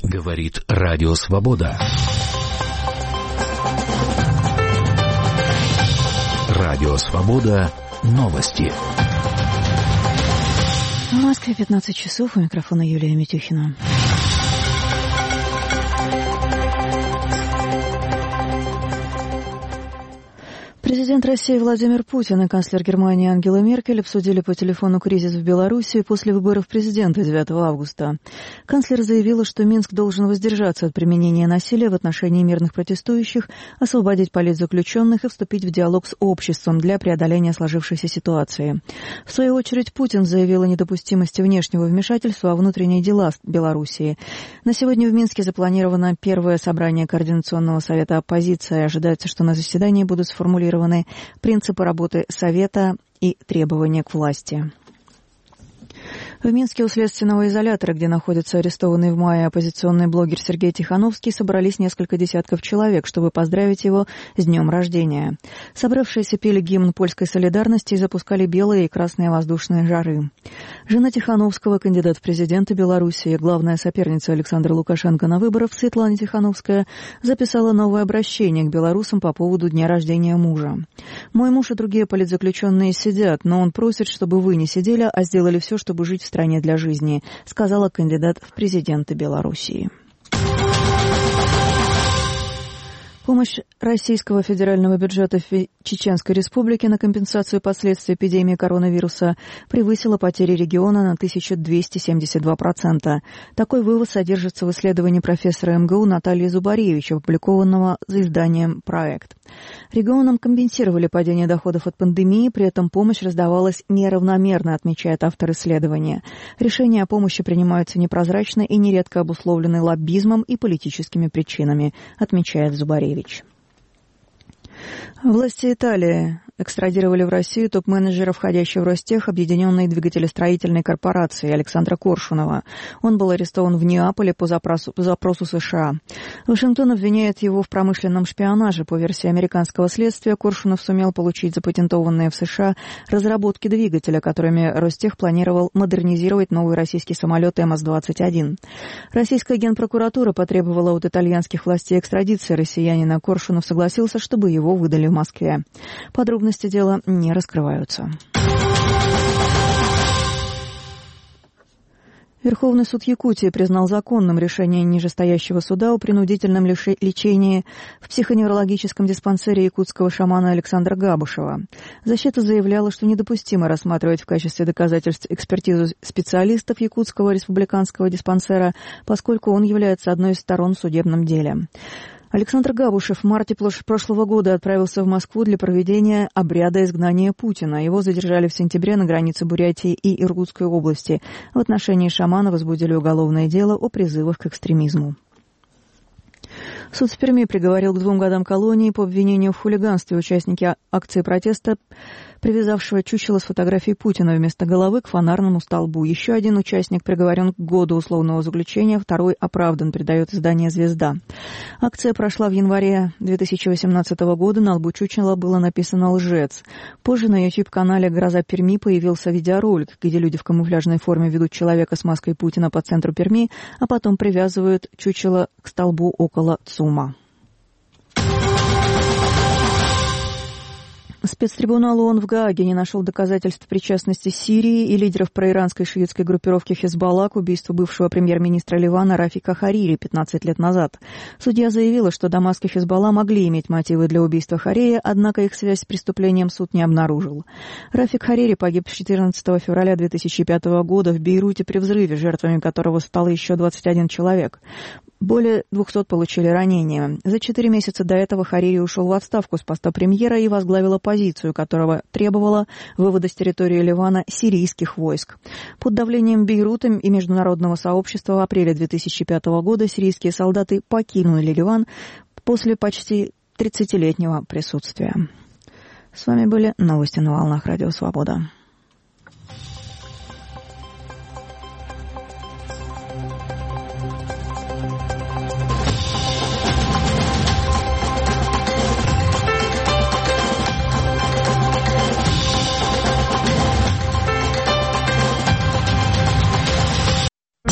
Говорит Радио Свобода. Радио Свобода. Новости. В Москве 15 часов. У микрофона Юлия Митюхина. Президент России Владимир Путин и канцлер Германии Ангела Меркель обсудили по телефону кризис в Беларуси после выборов президента 9 августа. Канцлер заявила, что Минск должен воздержаться от применения насилия в отношении мирных протестующих, освободить политзаключенных и вступить в диалог с обществом для преодоления сложившейся ситуации. В свою очередь, Путин заявил о недопустимости внешнего вмешательства во внутренние дела Белоруссии. На сегодня в Минске запланировано первое собрание Координационного совета оппозиции. Ожидается, что на заседании будут сформулированы принципы работы Совета и требования к власти. В Минске у следственного изолятора, где находится арестованный в мае оппозиционный блогер Сергей Тихановский, собрались несколько десятков человек, чтобы поздравить его с днем рождения. Собравшиеся пели гимн польской солидарности и запускали белые и красные воздушные шары. Жена Тихановского, кандидат в президенты Беларуси и главная соперница Александра Лукашенко на выборах, Светлана Тихановская, записала новое обращение к белорусам по поводу дня рождения мужа. «Мой муж и другие политзаключенные сидят, но он просит, чтобы вы не сидели, а сделали все, чтобы жить в стране для жизни», сказала кандидат в президенты Белоруссии. Помощь Российского федерального бюджета Чеченской Республике на компенсацию последствий эпидемии коронавируса превысила потери региона на 1272%. Такой вывод содержится в исследовании профессора МГУ Натальи Зубаревич, опубликованного за изданием «Проект». Регионам компенсировали падение доходов от пандемии, при этом помощь раздавалась неравномерно, отмечает автор исследования. Решения о помощи принимаются непрозрачно и нередко обусловлены лоббизмом и политическими причинами, отмечает Зубаревич. Власти Италии экстрадировали в Россию топ-менеджера, входящего в Ростех, объединенной двигателестроительной корпорации, Александра Коршунова. Он был арестован в Неаполе по запросу США. Вашингтон обвиняет его в промышленном шпионаже. По версии американского следствия, Коршунов сумел получить запатентованные в США разработки двигателя, которыми Ростех планировал модернизировать новый российский самолет МС-21. Российская генпрокуратура потребовала от итальянских властей экстрадиции россиянина. Коршунов согласился, чтобы его выдали в Москве. Подробности дела не раскрываются. Верховный суд Якутии признал законным решение нижестоящего суда о принудительном лечении в психоневрологическом диспансере якутского шамана Александра Габушева. Защита заявляла, что недопустимо рассматривать в качестве доказательств экспертизу специалистов Якутского республиканского диспансера, поскольку он является одной из сторон в судебном деле. Александр Габушев в марте прошлого года отправился в Москву для проведения обряда изгнания Путина. Его задержали в сентябре на границе Бурятии и Иркутской области. В отношении шамана возбудили уголовное дело о призывах к экстремизму. Суд в Перми приговорил к 2 годам колонии по обвинению в хулиганстве участники акции протеста, привязавшего чучело с фотографией Путина вместо головы к фонарному столбу. Еще один участник приговорен к году условного заключения, второй оправдан, передает издание «Звезда». Акция прошла в январе 2018 года, на лбу чучела было написано «Лжец». Позже на YouTube-канале «Гроза Перми» появился видеоролик, где люди в камуфляжной форме ведут человека с маской Путина по центру Перми, а потом привязывают чучело к столбу около ЦУМа. Спецтрибунал ООН в Гааге не нашел доказательств причастности Сирии и лидеров проиранской шиитской группировки Хизбалла к убийству бывшего премьер-министра Ливана Рафика Харири 15 лет назад. Судья заявила, что Дамаск и Хизбалла могли иметь мотивы для убийства Харири, однако их связь с преступлением суд не обнаружил. Рафик Харири погиб 14 февраля 2005 года в Бейруте при взрыве, жертвами которого стало еще 21 человек. Более 200 получили ранения. За 4 месяца до этого Харири ушел в отставку с поста премьера и возглавил оппозицию, которая требовала вывода с территории Ливана сирийских войск. Под давлением Бейрута и международного сообщества в апреле 2005 года сирийские солдаты покинули Ливан после почти 30-летнего присутствия. С вами были новости на волнах Радио Свобода.